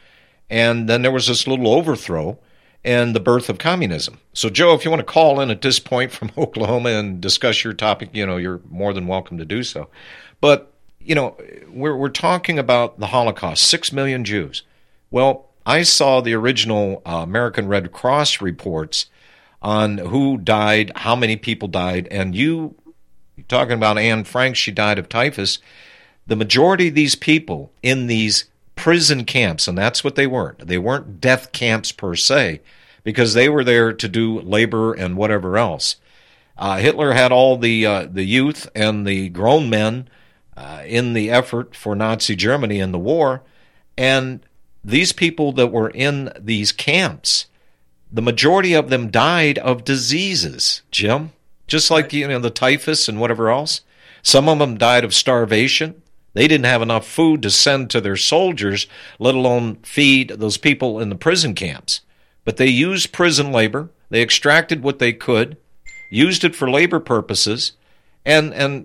And then there was this little overthrow and the birth of communism. So, Joe, if you want to call in at this point from Oklahoma and discuss your topic, you know, you're more than welcome to do so. But, you know, we're we're talking about the Holocaust, six million Jews. Well, I saw the original uh, American Red Cross reports on who died, how many people died, and you, you're talking about Anne Frank, she died of typhus. The majority of these people in these prison camps, and that's what they weren't. They weren't death camps per se, because they were there to do labor and whatever else. Uh, Hitler had all the uh, the youth and the grown men uh, in the effort for Nazi Germany in the war, and these people that were in these camps, the majority of them died of diseases, Jim, just like you know the typhus and whatever else. Some of them died of starvation. They didn't have enough food to send to their soldiers, let alone feed those people in the prison camps. But they used prison labor. They extracted what they could, used it for labor purposes, and and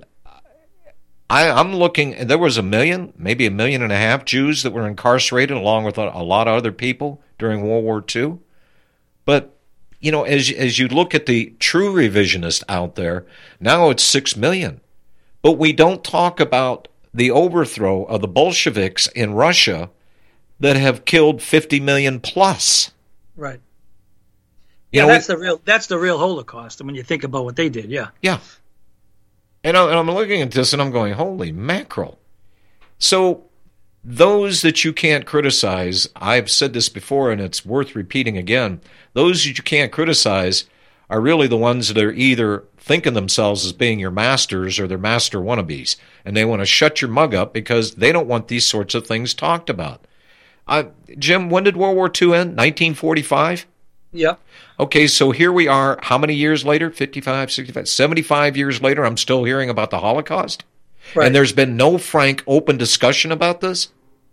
I, I'm looking, there was a million, maybe a million and a half Jews that were incarcerated along with a, a lot of other people during World War Two. But, you know, as, as you look at the true revisionist out there, now it's six million. But we don't talk about the overthrow of the Bolsheviks in Russia that have killed fifty million plus. Right. You yeah, know, that's the real that's the real Holocaust. And when you think about what they did, yeah. Yeah. And, I, and I'm looking at this and I'm going, holy mackerel. So those that you can't criticize, I've said this before and it's worth repeating again, those that you can't criticize are really the ones that are either thinking themselves as being your masters or they're master wannabes. And they want to shut your mug up because they don't want these sorts of things talked about. Uh, Jim, when did World War Two end? nineteen forty-five? Yeah. Okay, so here we are, how many years later? fifty-five, sixty-five, seventy-five years later, I'm still hearing about the Holocaust? Right. And there's been no frank, open discussion about this?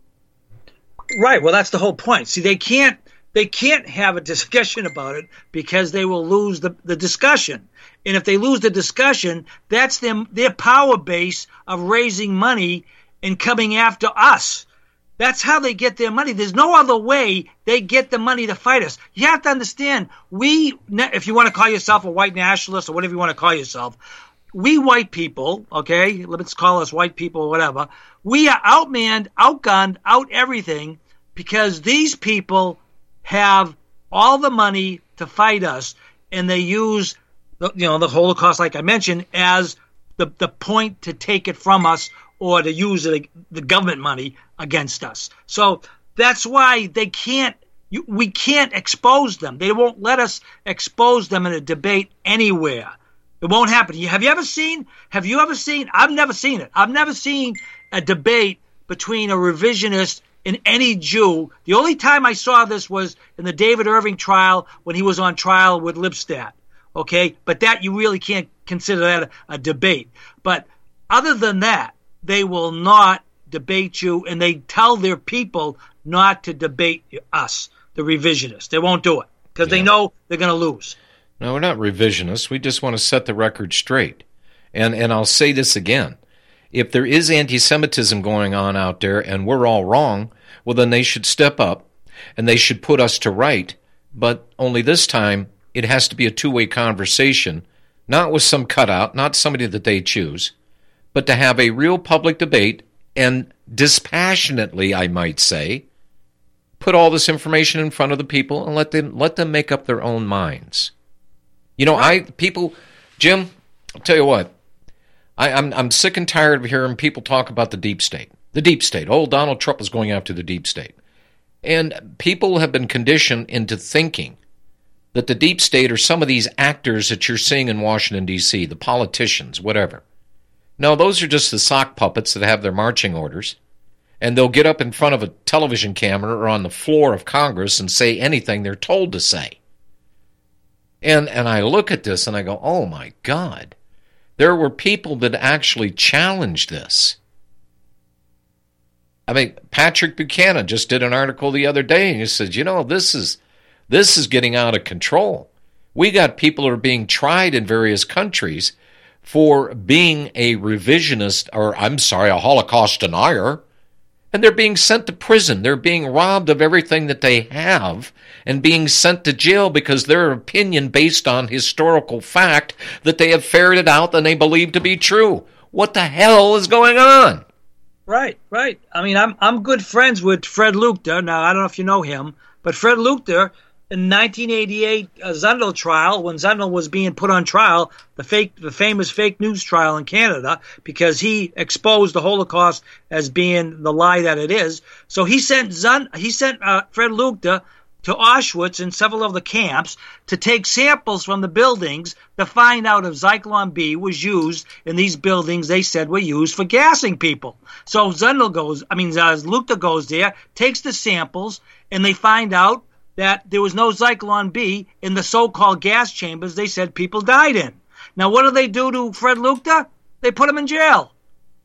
Right, well, that's the whole point. See, they can't they can't have a discussion about it because they will lose the, the discussion. And if they lose the discussion, that's them their power base of raising money and coming after us. That's how they get their money. There's no other way they get the money to fight us. You have to understand, we, if you want to call yourself a white nationalist or whatever you want to call yourself, we white people, okay, let's call us white people or whatever, we are outmanned, outgunned, out everything because these people have all the money to fight us, and they use, the, you know, the Holocaust, like I mentioned, as the, the point to take it from us or to use it, the government money against us. So that's why they can't, you, we can't expose them. They won't let us expose them in a debate anywhere. It won't happen. Have you ever seen, have you ever seen, I've never seen it. I've never seen a debate between a revisionist and any Jew. The only time I saw this was in the David Irving trial when he was on trial with Lipstadt. Okay? But that, you really can't consider that a, a debate. But other than that, they will not debate you, and they tell their people not to debate us, the revisionists. They won't do it because yeah. they know they're going to lose. No, we're not revisionists. We just want to set the record straight. And and I'll say this again. If there is anti-Semitism going on out there and we're all wrong, well, then they should step up and they should put us to right. But only this time, it has to be a two-way conversation, not with some cutout, not somebody that they choose, but to have a real public debate and dispassionately, I might say, put all this information in front of the people and let them let them make up their own minds. You know, I people, Jim, I'll tell you what, I, I'm I'm sick and tired of hearing people talk about the deep state. The deep state. Oh, Donald Trump is going after the deep state. And people have been conditioned into thinking that the deep state are some of these actors that you're seeing in Washington, D C, the politicians, whatever. No, those are just the sock puppets that have their marching orders, and they'll get up in front of a television camera or on the floor of Congress and say anything they're told to say. And and I look at this and I go, oh my God, there were people that actually challenged this. I mean, Patrick Buchanan just did an article the other day, and he said, you know, this is this is getting out of control. We got people who are being tried in various countries for being a revisionist, or I'm sorry, a Holocaust denier, And they're being sent to prison. They're being robbed of everything that they have and being sent to jail because their opinion based on historical fact that they have ferreted out and they believe to be true. What the hell is going on? Right, right. I mean, I'm I'm good friends with Fred Luchter. Now, I don't know if you know him, but Fred Luchter, in nineteen eighty-eight uh, Zundel trial, when Zundel was being put on trial, the fake, the famous fake news trial in Canada, because he exposed the Holocaust as being the lie that it is. So he sent Zund, he sent uh, Fred Luchter to Auschwitz and several of the camps to take samples from the buildings to find out if Zyklon B was used in these buildings they said were used for gassing people. So Zundel goes, I mean, uh, Luchter goes there, takes the samples, and they find out that there was no Zyklon B in the so-called gas chambers they said people died in. Now, what do they do to Fred Luchter? They put him in jail.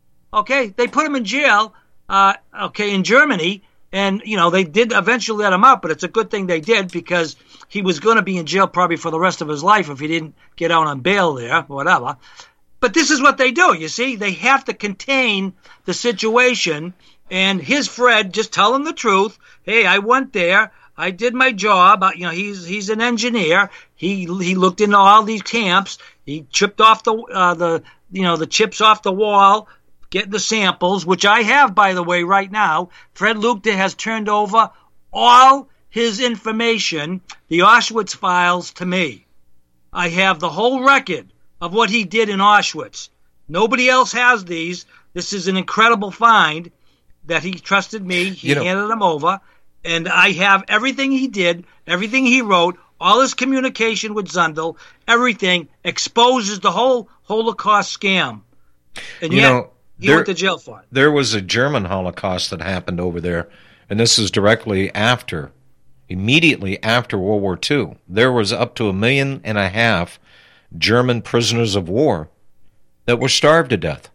Okay, they put him in jail, uh, okay, in Germany, and, you know, they did eventually let him out, but it's a good thing they did because he was going to be in jail probably for the rest of his life if he didn't get out on bail there, whatever. But this is what they do, you see. They have to contain the situation, and his Fred, just tell him the truth. Hey, I went there. I did my job. You know, he's he's an engineer. He he looked into all these camps. He chipped off the uh, the you know the chips off the wall, get the samples, which I have, by the way, right now. Fred Luchter has turned over all his information, the Auschwitz files, to me. I have the whole record of what he did in Auschwitz. Nobody else has these. This is an incredible find that he trusted me. He you know, handed them over. And I have everything he did, everything he wrote, all his communication with Zundel, everything exposes the whole Holocaust scam. And you yet, know, he there, went to jail for it. There was a German Holocaust that happened over there, and this is directly after, immediately after World War Two. There was up to a million and a half German prisoners of war that were starved to death.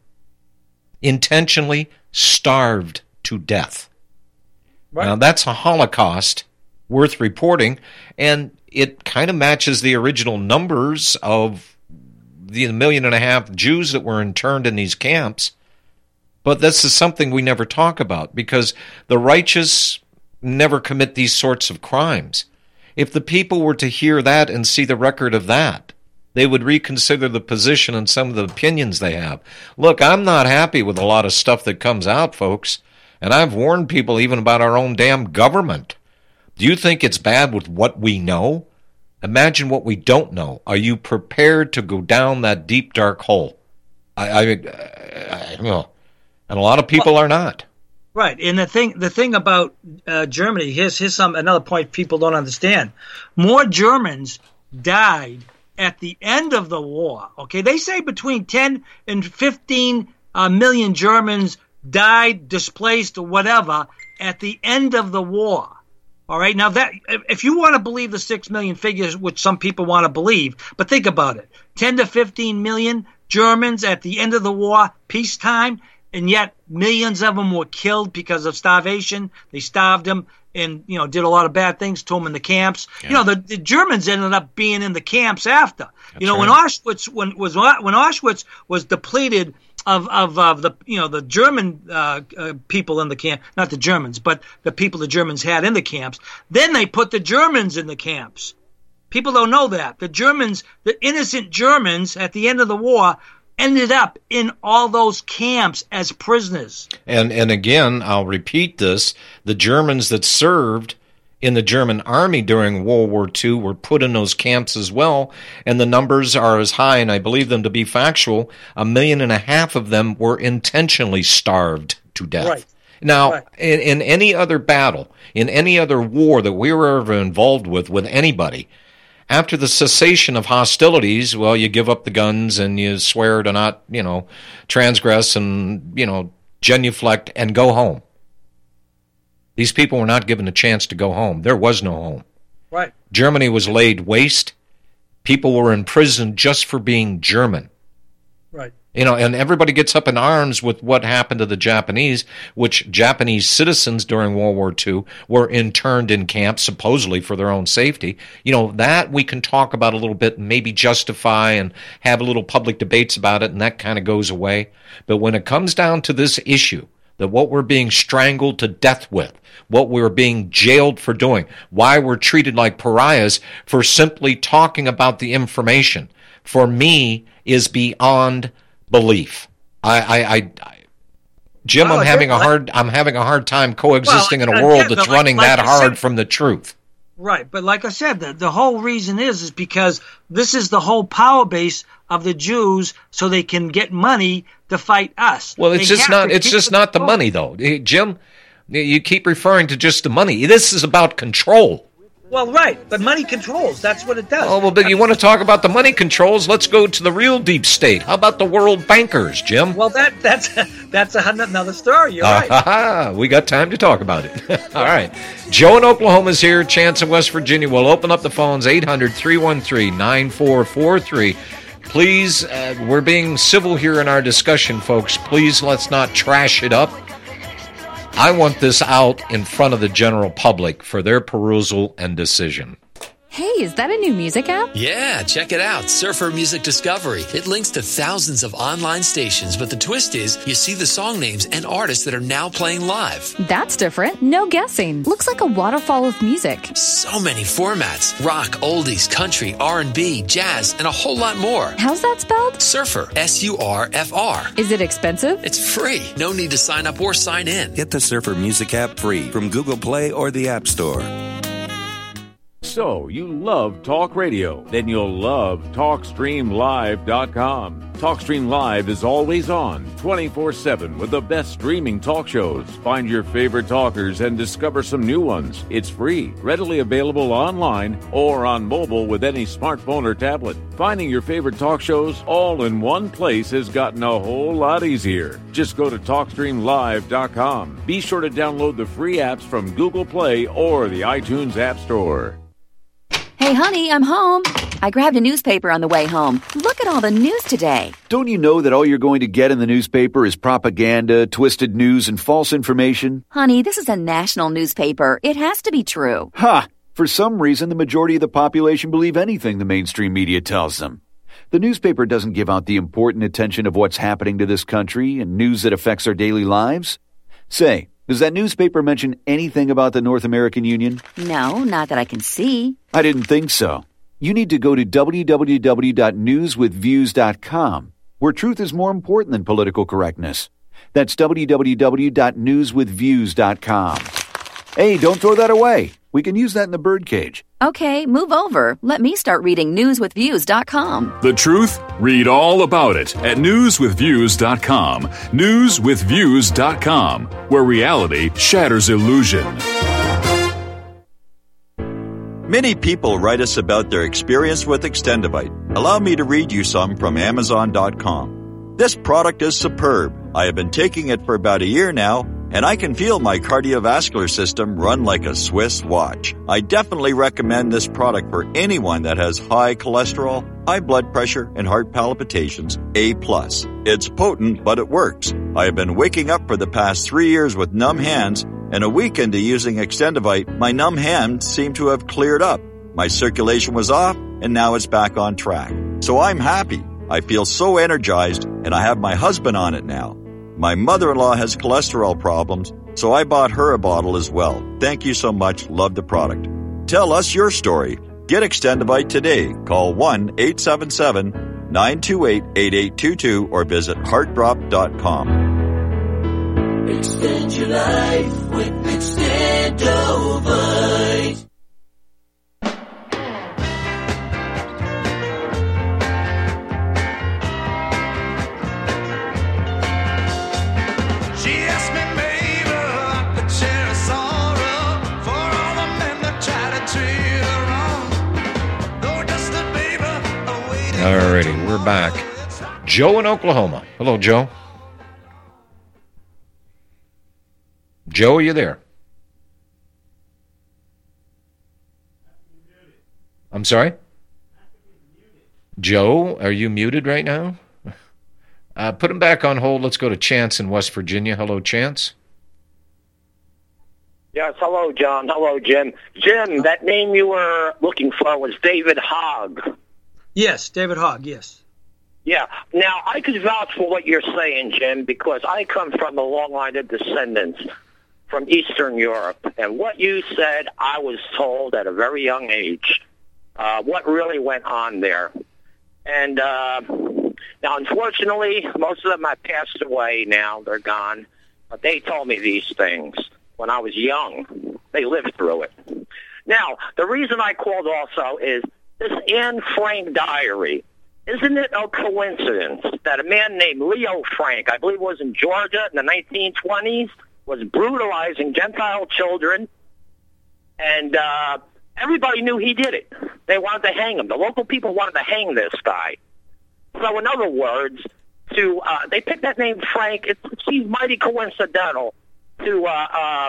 Intentionally starved to death. Right. Now, that's a Holocaust worth reporting, and it kind of matches the original numbers of the million and a half Jews that were interned in these camps. But this is something we never talk about, because the righteous never commit these sorts of crimes. If the people were to hear that and see the record of that, they would reconsider the position and some of the opinions they have. Look, I'm not happy with a lot of stuff that comes out, folks. And I've warned people even about our own damn government. Do you think it's bad with what we know? Imagine what we don't know. Are you prepared to go down that deep, dark hole? I, I, I, I know. And a lot of people well, are not. Right. And the thing the thing about uh, Germany, here's, here's some another point people don't understand. More Germans died at the end of the war. Okay, they say between ten and fifteen uh, million Germans died, displaced, or whatever, at the end of the war. All right? Now, that if you want to believe the six million figures, which some people want to believe, but think about it. ten to fifteen million Germans at the end of the war, peacetime, and yet millions of them were killed because of starvation. They starved them and, you know, did a lot of bad things to them in the camps. Yeah. You know, the, the Germans ended up being in the camps after. That's you know, right. when Auschwitz when was when Auschwitz was depleted of of, of the you know the German uh, uh, people in the camp, not the Germans, but the people the Germans had in the camps. Then they put the Germans in the camps. People don't know that the Germans, the innocent Germans, at the end of the war, ended up in all those camps as prisoners. And and again, I'll repeat this: the Germans that served in the German army during World War Two were put in those camps as well, and the numbers are as high, and I believe them to be factual, a million and a half of them were intentionally starved to death. Right. Now, right. In, in any other battle, in any other war that we were ever involved with, with anybody, after the cessation of hostilities, well, you give up the guns and you swear to not, you know, transgress and, you know, genuflect and go home. These people were not given a chance to go home. There was no home. Right. Germany was laid waste. People were in prison just for being German. Right. You know, and everybody gets up in arms with what happened to the Japanese, which Japanese citizens during World War Two were interned in camps, supposedly for their own safety. You know, that we can talk about a little bit and maybe justify and have a little public debates about it, and that kind of goes away. But when it comes down to this issue, that what we're being strangled to death with, what we're being jailed for doing, why we're treated like pariahs for simply talking about the information, for me, is beyond belief. I, I, I, I Jim, well, I'm having a hard, I'm having a hard time coexisting well, in a world that's like, running like that hard said, from the truth. Right, but like I said, the, the whole reason is is because this is the whole power base of the Jews, so they can get money to fight us. Well, it's they just not, it's just not the money, though, Jim. You keep referring to just the money. This is about control. Well, right, but money controls. That's what it does. Oh, well, but you want to talk about the money controls? Let's go to the real deep state. How about the world bankers, Jim? Well, that that's that's another story. You're right. Uh, we got time to talk about it. All right. Joe in Oklahoma is here. Chance in West Virginia. We'll open up the phones, eight hundred, three one three, nine four four three. Please, uh, we're being civil here in our discussion, folks. Please, let's not trash it up. I want this out in front of the general public for their perusal and decision. Hey, is that a new music app? Yeah, check it out. Surfer Music Discovery. It links to thousands of online stations, but the twist is you see the song names and artists that are now playing live. That's different. No guessing. Looks like a waterfall of music. So many formats. Rock, oldies, country, R and B, jazz, and a whole lot more. How's that spelled? Surfer. S U R F R. Is it expensive? It's free. No need to sign up or sign in. Get the Surfer Music app free from Google Play or the App Store. So, you love talk radio? Then you'll love talk stream live dot com. TalkStream Live is always on, twenty-four seven, with the best streaming talk shows. Find your favorite talkers and discover some new ones. It's free, readily available online or on mobile with any smartphone or tablet. Finding your favorite talk shows all in one place has gotten a whole lot easier. Just go to talk stream live dot com. Be sure to download the free apps from Google Play or the iTunes App Store. Hey, honey, I'm home. I grabbed a newspaper on the way home. Look at all the news today. Don't you know that all you're going to get in the newspaper is propaganda, twisted news, and false information? Honey, this is a national newspaper. It has to be true. Ha! For some reason, the majority of the population believe anything the mainstream media tells them. The newspaper doesn't give out the important attention of what's happening to this country and news that affects our daily lives. Say, does that newspaper mention anything about the North American Union? No, not that I can see. I didn't think so. You need to go to w w w dot news with views dot com, where truth is more important than political correctness. That's w w w dot news with views dot com. Hey, don't throw that away. We can use that in the birdcage. Okay, move over. Let me start reading news with views dot com. The truth? Read all about it at news with views dot com. news with views dot com, where reality shatters illusion. Many people write us about their experience with Extendivite. Allow me to read you some from amazon dot com. This product is superb. I have been taking it for about a year now, and I can feel my cardiovascular system run like a Swiss watch. I definitely recommend this product for anyone that has high cholesterol, high blood pressure, and heart palpitations, A plus. It's potent, but it works. I have been waking up for the past three years with numb hands, and a week into using Extendivite, my numb hands seem to have cleared up. My circulation was off, and now it's back on track. So I'm happy. I feel so energized, and I have my husband on it now. My mother-in-law has cholesterol problems, so I bought her a bottle as well. Thank you so much. Love the product. Tell us your story. Get Extendivite today. Call one eight seven seven, nine two eight, eight eight two two or visit heart drop dot com. Extend your life with Extendivite. Alrighty, we're back. Joe in Oklahoma. Hello, Joe. Joe, are you there? I'm sorry? Joe, are you muted right now? Uh, put him back on hold. Let's go to Chance in West Virginia. Hello, Chance. Yes, hello, John. Hello, Jim. Jim, that name you were looking for was David Hogg. Yes, David Hogg, yes. Yeah. Now, I could vouch for what you're saying, Jim, because I come from a long line of descendants from Eastern Europe. And what you said, I was told at a very young age uh, what really went on there. And uh, now, unfortunately, most of them have passed away now. They're gone. But they told me these things when I was young. They lived through it. Now, the reason I called also is this Anne Frank diary. Isn't it a coincidence that a man named Leo Frank, I believe was in Georgia in the nineteen twenties, was brutalizing Gentile children, and uh, everybody knew he did it. They wanted to hang him. The local people wanted to hang this guy. So in other words, to uh, they picked that name Frank. It seems mighty coincidental to uh, uh,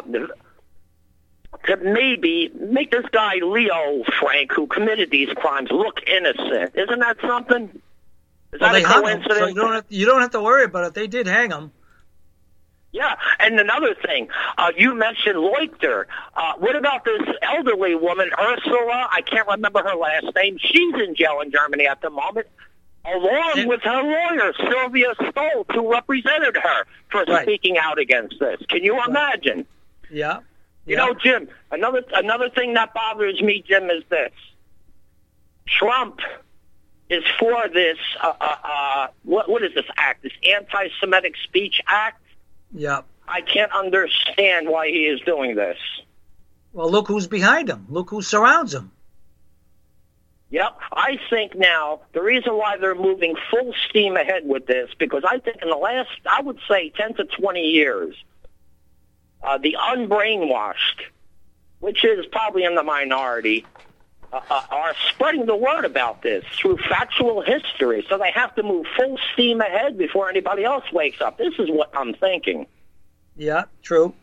to maybe make this guy Leo Frank, who committed these crimes, look innocent. Isn't that something? Is well, that they a hung him, coincidence? so you don't have, you don't have to worry about it. They did hang him. Yeah, and another thing, uh, you mentioned Leuchter. Uh, what about this elderly woman, Ursula? I can't remember her last name. She's in jail in Germany at the moment, along yeah. with her lawyer, Sylvia Stoltz, who represented her for right. speaking out against this. Can you right. imagine? Yeah. You yeah. know, Jim, another another thing that bothers me, Jim, is this. Trump is for this, uh, uh, uh, what, what is this act, this Anti-Semitic Speech Act? Yeah. I can't understand why he is doing this. Well, look who's behind him. Look who surrounds him. Yep. I think now the reason why they're moving full steam ahead with this, because I think in the last, I would say ten to twenty years, uh, the unbrainwashed, which is probably in the minority, uh, uh, are spreading the word about this through factual history. So they have to move full steam ahead before anybody else wakes up. This is what I'm thinking. Yeah, true.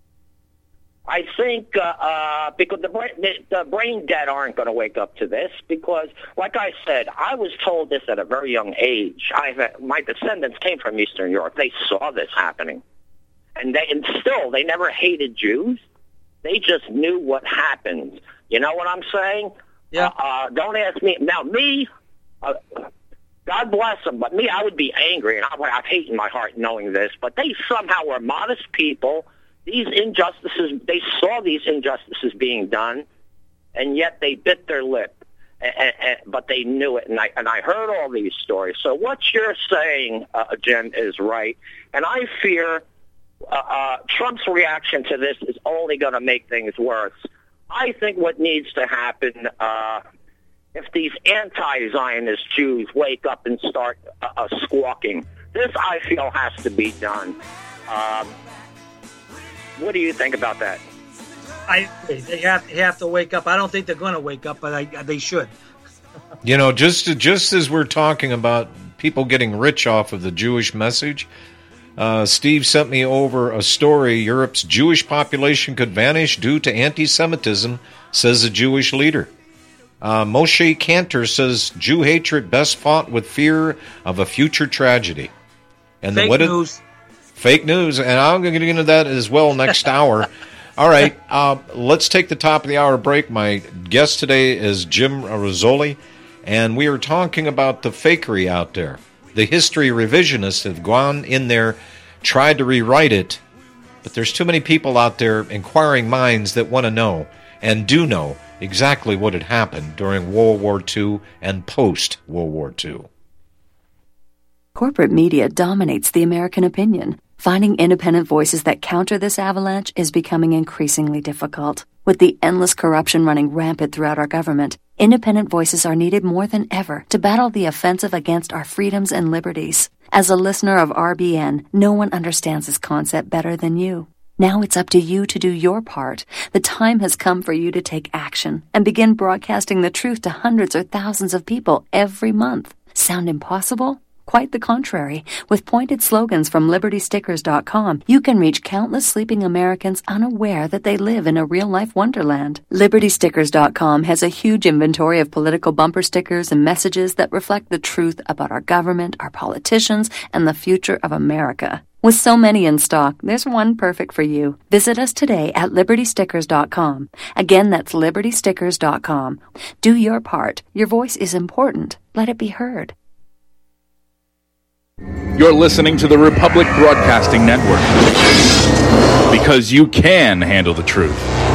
I think uh, uh, because the brain, the, the brain dead aren't going to wake up to this because, like I said, I was told this at a very young age. I my descendants came from Eastern Europe. They saw this happening, and they and still they never hated Jews. They just knew what happened. You know what I'm saying? Yeah. Uh, uh, don't ask me now. Me, uh, God bless them, but me, I would be angry, and I would have hate in my heart knowing this. But they somehow were modest people. These injustices, they saw these injustices being done, and yet they bit their lip. And, and, but they knew it, and I and I heard all these stories. So what you're saying, uh, Jen, is right, and I fear uh, uh, Trump's reaction to this is only going to make things worse. I think what needs to happen, uh, if these anti-Zionist Jews wake up and start uh, uh, squawking, this I feel has to be done. Um, What do you think about that? I they have they have to wake up. I don't think they're going to wake up, but I, they should. You know, just just as we're talking about people getting rich off of the Jewish message, uh, Steve sent me over a story. Europe's Jewish population could vanish due to anti-Semitism, says a Jewish leader. Uh, Moshe Kantor says Jew hatred best fought with fear of a future tragedy. And Fake the, what news. It, Fake news, and I'm going to get into that as well next hour. All right, uh, let's take the top of the hour break. My guest today is Jim Rizzoli, and we are talking about the fakery out there. The history revisionists have gone in there, tried to rewrite it, but there's too many people out there, inquiring minds, that want to know and do know exactly what had happened during World War Two and post-World War Two. Corporate media dominates the American opinion. Finding independent voices that counter this avalanche is becoming increasingly difficult. With the endless corruption running rampant throughout our government, independent voices are needed more than ever to battle the offensive against our freedoms and liberties. As a listener of R B N, no one understands this concept better than you. Now it's up to you to do your part. The time has come for you to take action and begin broadcasting the truth to hundreds or thousands of people every month. Sound impossible? Quite the contrary. With pointed slogans from Liberty Stickers dot com, you can reach countless sleeping Americans unaware that they live in a real-life wonderland. Liberty Stickers dot com has a huge inventory of political bumper stickers and messages that reflect the truth about our government, our politicians, and the future of America. With so many in stock, there's one perfect for you. Visit us today at Liberty Stickers dot com. Again, that's Liberty Stickers dot com. Do your part. Your voice is important. Let it be heard. You're listening to the Republic Broadcasting Network, because you can handle the truth.